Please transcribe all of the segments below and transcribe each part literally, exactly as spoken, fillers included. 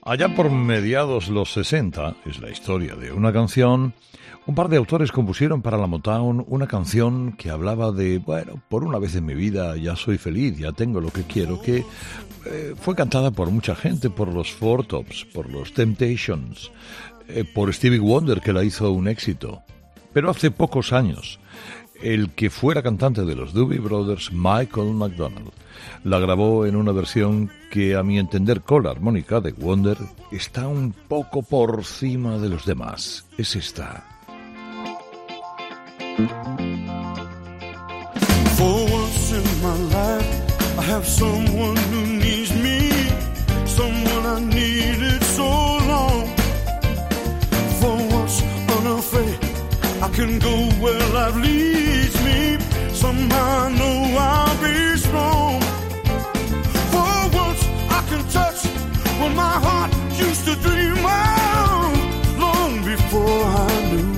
Allá por mediados los sesenta, es la historia de una canción, un par de autores compusieron para la Motown una canción que hablaba de, bueno, por una vez en mi vida ya soy feliz, ya tengo lo que quiero, que eh, fue cantada por mucha gente, por los Four Tops, por los Temptations, eh, por Stevie Wonder, que la hizo un éxito. Pero hace pocos años, el que fuera cantante de los Doobie Brothers, Michael McDonald, la grabó en una versión que, a mi entender, con la armónica de Wonder, está un poco por cima de los demás. Es esta. For once in my life, I have someone who needs me, someone I needed so long. For once unafraid, I can go where life leads me. Somehow I know I'll be strong. For once I can touch what my heart used to dream of long before I knew.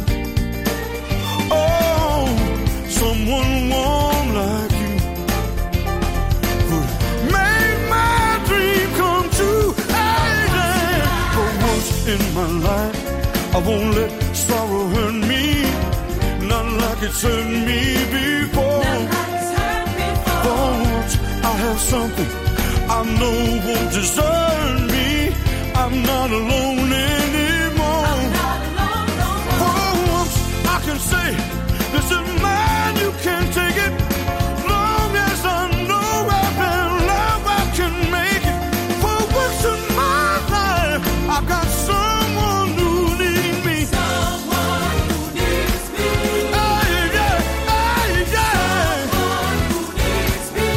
Oh, someone warm like you would make my dream come true. Hey, yeah. For once in my life, I won't let sorrow hurt me. Not like it's hurt me before. Not like it's hurt before. For once I have something I know won't desert me. I'm not alone anymore. I'm not alone no more. For once I can say, this is mine, you can't take it. Long as I know I've been loved, I can make it. For once in my life, I've got someone who needs me. Someone who needs me. Hey, yeah, hey, yeah. Someone who needs me.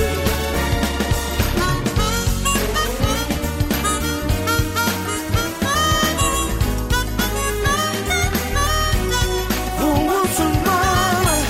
For once in my life.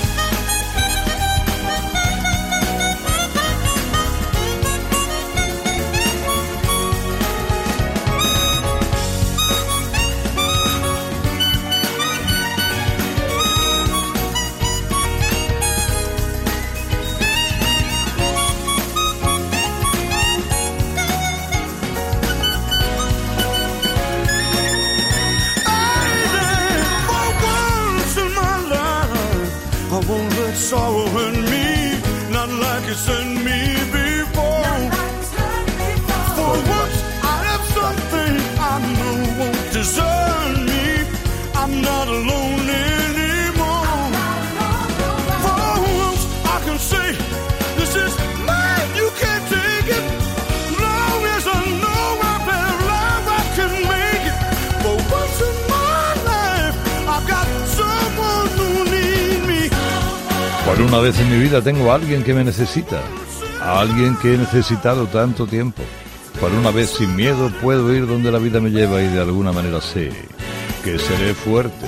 I won't let sorrow hurt me, not like it's hurt me before. For once I have something I know won't desert me. I'm not alone anymore. For once I can say, this is mine, you can't take it. Long as I know I've been alive, I can make it. For once in my life, I've got someone who needs me. Por una vez en mi vida tengo a alguien que me necesita, a alguien que he necesitado tanto tiempo. Por una vez sin miedo puedo ir donde la vida me lleva y de alguna manera sé que seré fuerte.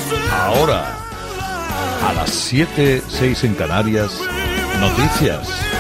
Ahora, a las siete, seis en Canarias, noticias.